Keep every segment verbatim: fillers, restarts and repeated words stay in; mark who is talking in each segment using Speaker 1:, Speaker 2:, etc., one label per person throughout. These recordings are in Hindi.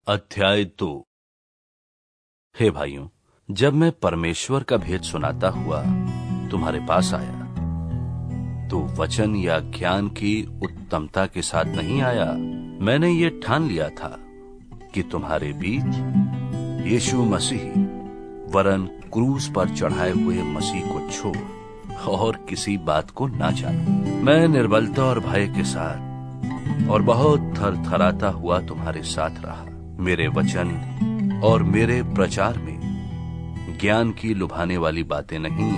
Speaker 1: अध्याय दो। हे भाइयों, जब मैं परमेश्वर का भेद सुनाता हुआ तुम्हारे पास आया तो वचन या ज्ञान की उत्तमता के साथ नहीं आया। मैंने ये ठान लिया था कि तुम्हारे बीच यीशु मसीह वरन क्रूस पर चढ़ाए हुए मसीह को छोड़ और किसी बात को ना जानूं। मैं निर्बलता और भय के साथ और बहुत थर थराता हुआ तुम्हारे साथ रहा। मेरे वचन और मेरे प्रचार में ज्ञान की लुभाने वाली बातें नहीं,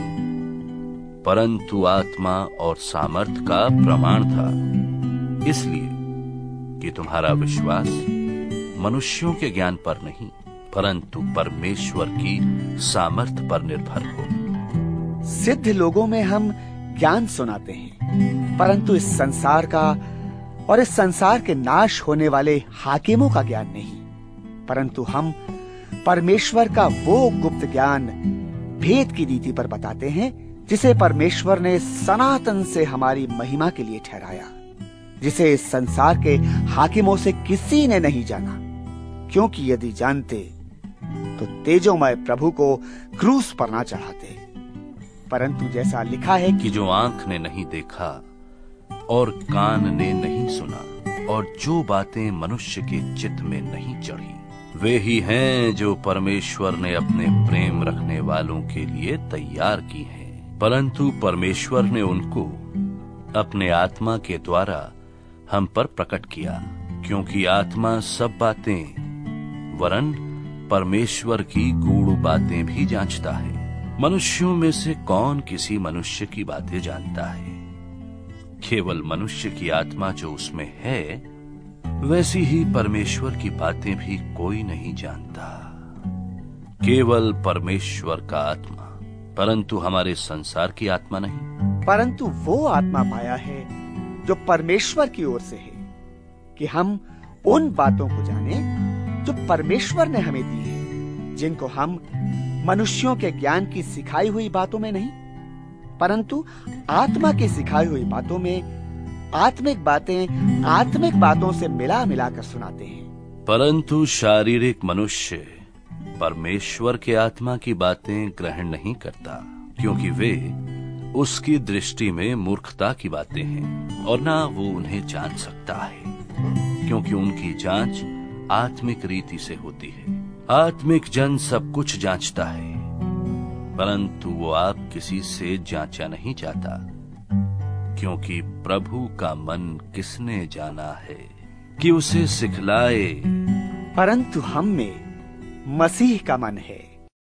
Speaker 1: परंतु आत्मा और सामर्थ का प्रमाण था, इसलिए कि तुम्हारा विश्वास मनुष्यों के ज्ञान पर नहीं, परंतु परमेश्वर की सामर्थ पर निर्भर हो।
Speaker 2: सिद्ध लोगों में हम ज्ञान सुनाते हैं, परंतु इस संसार का और इस संसार के नाश होने वाले हाकिमों का ज्ञान नहीं, परंतु हम परमेश्वर का वो गुप्त ज्ञान भेद की रीति पर बताते हैं जिसे परमेश्वर ने सनातन से हमारी महिमा के लिए ठहराया, जिसे इस संसार के हाकिमों से किसी ने नहीं जाना, क्योंकि यदि जानते तो तेजोमय प्रभु को क्रूस पर ना चढ़ाते। परंतु जैसा लिखा है
Speaker 1: कि जो आंख ने नहीं देखा और कान ने नहीं सुना और जो बातें मनुष्य के चित्त में नहीं चढ़ी, वे ही हैं जो परमेश्वर ने अपने प्रेम रखने वालों के लिए तैयार की हैं। परंतु परमेश्वर ने उनको अपने आत्मा के द्वारा हम पर प्रकट किया, क्योंकि आत्मा सब बातें वरन परमेश्वर की गूढ़ बातें भी जांचता है। मनुष्यों में से कौन किसी मनुष्य की बातें जानता है? केवल मनुष्य की आत्मा जो उसमें है, वैसी ही परमेश्वर की बातें भी कोई नहीं जानता। केवल परमेश्वर का आत्मा, परंतु हमारे संसार की आत्मा नहीं।
Speaker 2: परंतु वो आत्मा पाया है जो परमेश्वर की ओर से है, कि हम उन बातों को जाने जो परमेश्वर ने हमें दी है, जिनको हम मनुष्यों के ज्ञान की सिखाई हुई बातों में नहीं, परंतु आत्मा की सिखाई हुई बातों में आत्मिक बातें आत्मिक बातों से मिला मिला कर सुनाते हैं।
Speaker 1: परंतु शारीरिक मनुष्य परमेश्वर के आत्मा की बातें ग्रहण नहीं करता, क्योंकि वे उसकी दृष्टि में मूर्खता की बातें हैं और ना वो उन्हें जान सकता है, क्योंकि उनकी जांच आत्मिक रीति से होती है। आत्मिक जन सब कुछ जांचता है, परंतु वो आप किसी से जांचा नहीं जाता, क्योंकि प्रभु का मन किसने जाना है कि उसे सिखलाए।
Speaker 2: परंतु हम में मसीह का मन है।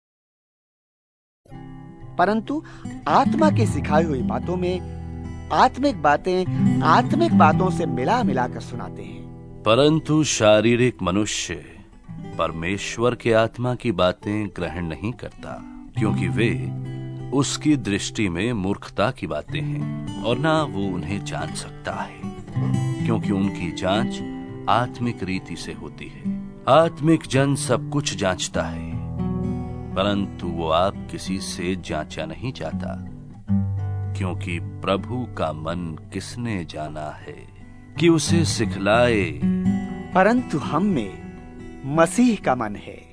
Speaker 2: परंतु आत्मा की सिखाई हुई बातों में आत्मिक बातें आत्मिक बातों से मिला मिला कर सुनाते हैं।
Speaker 1: परंतु शारीरिक मनुष्य परमेश्वर के आत्मा की बातें ग्रहण नहीं करता, क्योंकि वे उसकी दृष्टि में मूर्खता की बातें हैं और ना वो उन्हें जान सकता है, क्योंकि उनकी जांच आत्मिक रीति से होती है। आत्मिक जन सब कुछ जांचता है, परंतु वो आप किसी से जांचा नहीं जाता, क्योंकि प्रभु का मन किसने जाना है कि उसे सिखलाए।
Speaker 2: परंतु हम में मसीह का मन है।